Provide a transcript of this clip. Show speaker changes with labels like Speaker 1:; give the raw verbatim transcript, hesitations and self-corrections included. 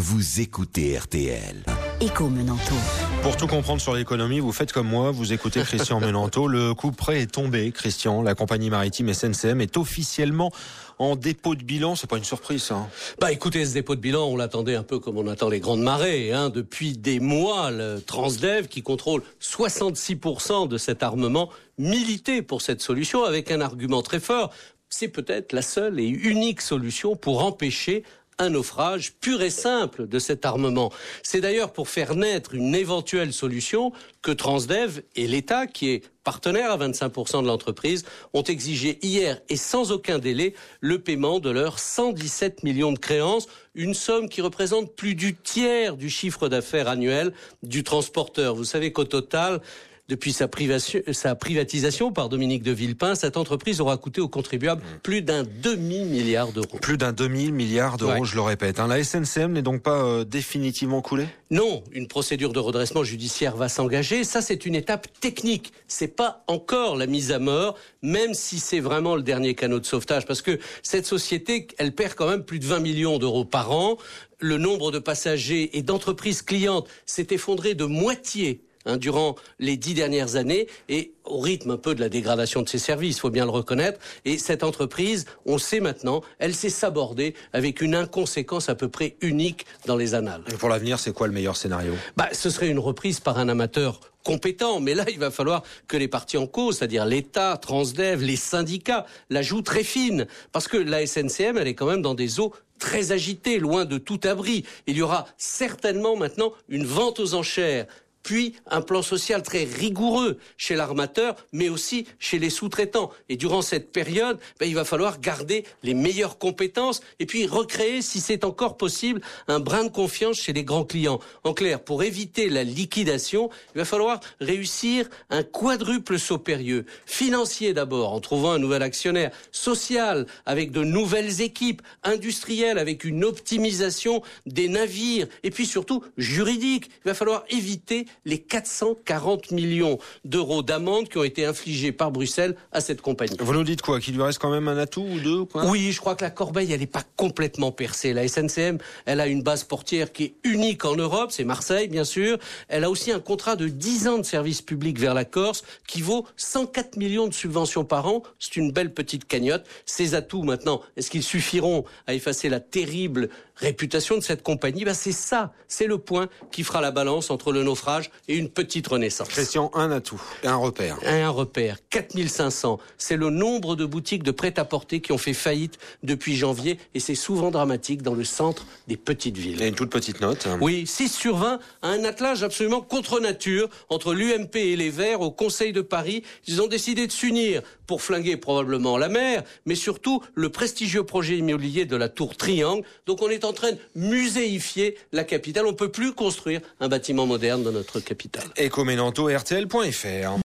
Speaker 1: vous écoutez R T L.
Speaker 2: Éco Menanto.
Speaker 3: Pour tout comprendre sur l'économie, vous faites comme moi, vous écoutez Christian Menanto. Le coup près est tombé, Christian. La compagnie maritime S N C M est officiellement en dépôt de bilan. C'est pas une surprise, ça. Hein.
Speaker 4: Bah écoutez, ce dépôt de bilan, on l'attendait un peu comme on attend les grandes marées. Hein. Depuis des mois, le Transdev, qui contrôle soixante-six pour cent de cet armement, militait pour cette solution avec un argument très fort. C'est peut-être la seule et unique solution pour empêcher un naufrage pur et simple de cet armement. C'est d'ailleurs pour faire naître une éventuelle solution que Transdev et l'État, qui est partenaire à vingt-cinq pour cent de l'entreprise, ont exigé hier et sans aucun délai le paiement de leurs cent dix-sept millions de créances, une somme qui représente plus du tiers du chiffre d'affaires annuel du transporteur. Vous savez qu'au total, depuis sa, privation, sa privatisation par Dominique de Villepin, cette entreprise aura coûté aux contribuables plus d'un demi-milliard d'euros.
Speaker 3: Plus d'un demi-milliard d'euros, ouais. Je le répète. Hein. La S N C M n'est donc pas euh, définitivement coulée ?
Speaker 4: Non, une procédure de redressement judiciaire va s'engager. Ça, c'est une étape technique. C'est pas encore la mise à mort, même si c'est vraiment le dernier canot de sauvetage. Parce que cette société, elle perd quand même plus de vingt millions d'euros par an. Le nombre de passagers et d'entreprises clientes s'est effondré de moitié Hein, durant les dix dernières années, et au rythme un peu de la dégradation de ses services, il faut bien le reconnaître. Et cette entreprise, on le sait maintenant, elle s'est sabordée avec une inconséquence à peu près unique dans les annales.
Speaker 3: Et pour l'avenir, c'est quoi le meilleur scénario ?
Speaker 4: Bah, ce serait une reprise par un amateur compétent, mais là, il va falloir que les parties en cause, c'est-à-dire l'État, Transdev, les syndicats, la jouent très fine, parce que la S N C M, elle est quand même dans des eaux très agitées, loin de tout abri. Il y aura certainement maintenant une vente aux enchères, puis un plan social très rigoureux chez l'armateur, mais aussi chez les sous-traitants. Et durant cette période, ben, il va falloir garder les meilleures compétences et puis recréer, si c'est encore possible, un brin de confiance chez les grands clients. En clair, pour éviter la liquidation, il va falloir réussir un quadruple saut périlleux. Financier d'abord, en trouvant un nouvel actionnaire. Social, avec de nouvelles équipes. Industriel, avec une optimisation des navires. Et puis surtout, juridique. Il va falloir éviter les quatre cent quarante millions d'euros d'amende qui ont été infligés par Bruxelles à cette compagnie.
Speaker 3: Vous nous dites quoi ? Qu'il lui reste quand même un atout ou deux ou quoi ?
Speaker 4: Oui, je crois que la corbeille, elle n'est pas complètement percée. La S N C M, elle a une base portière qui est unique en Europe, c'est Marseille, bien sûr. Elle a aussi un contrat de dix ans de service public vers la Corse qui vaut cent quatre millions de subventions par an. C'est une belle petite cagnotte. Ces atouts, maintenant, est-ce qu'ils suffiront à effacer la terrible réputation de cette compagnie ? Ben, c'est ça, c'est le point qui fera la balance entre le naufrage et une petite renaissance.
Speaker 3: Christian, un atout et un repère.
Speaker 4: Un repère, quatre mille cinq cents. C'est le nombre de boutiques de prêt-à-porter qui ont fait faillite depuis janvier, et c'est souvent dramatique dans le centre des petites villes.
Speaker 3: Et une toute petite note.
Speaker 4: Oui, six sur vingt, un attelage absolument contre nature entre l'U M P et les Verts au Conseil de Paris. Ils ont décidé de s'unir pour flinguer probablement la mer, mais surtout le prestigieux projet immobilier de la Tour Triangle. Donc on est en train de muséifier la capitale. On ne peut plus construire un bâtiment moderne dans notre capitale.
Speaker 3: Éco Menanto, R T L point F R.